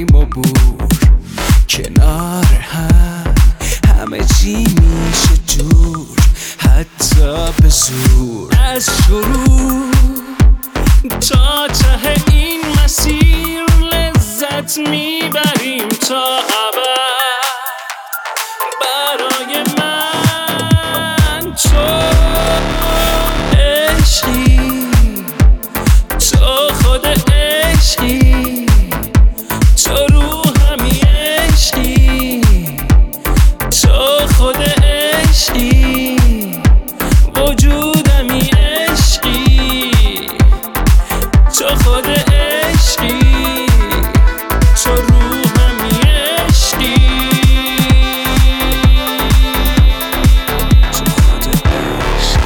و بور کنار هم همه چی میشه جور، حتی به زور. از شروع تا ته این مسیر لذت میبریم تا ابد. برای من تو عشقی، تو خود عشقی، تو روحمی عشقی، تو خود عشقی، وجودمی عشقی، تو خود عشقی، تو روحمی عشقی، تو خود عشقی.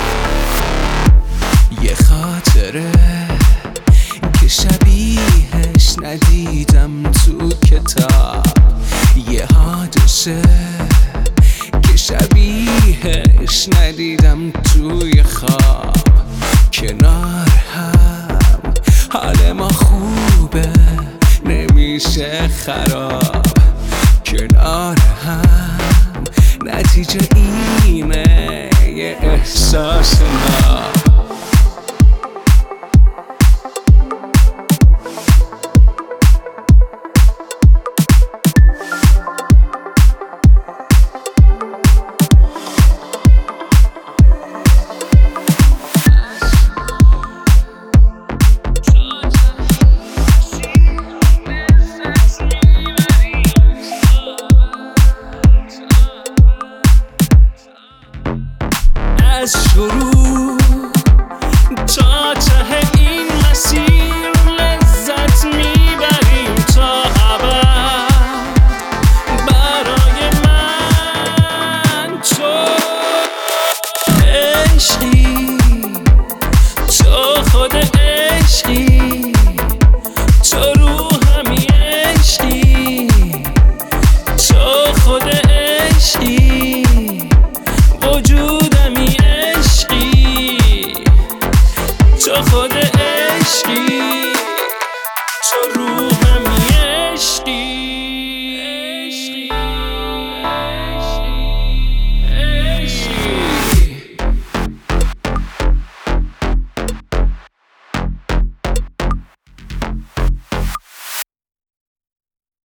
یه خاطره که شبیهش ندیدم تو کتاب، یه حادثه که شبیهش ندیدم توی خواب. کنار هم حال ما خوبه، نمیشه خراب. کنار هم نتیجه اینه، یه احساس ناب. از شروع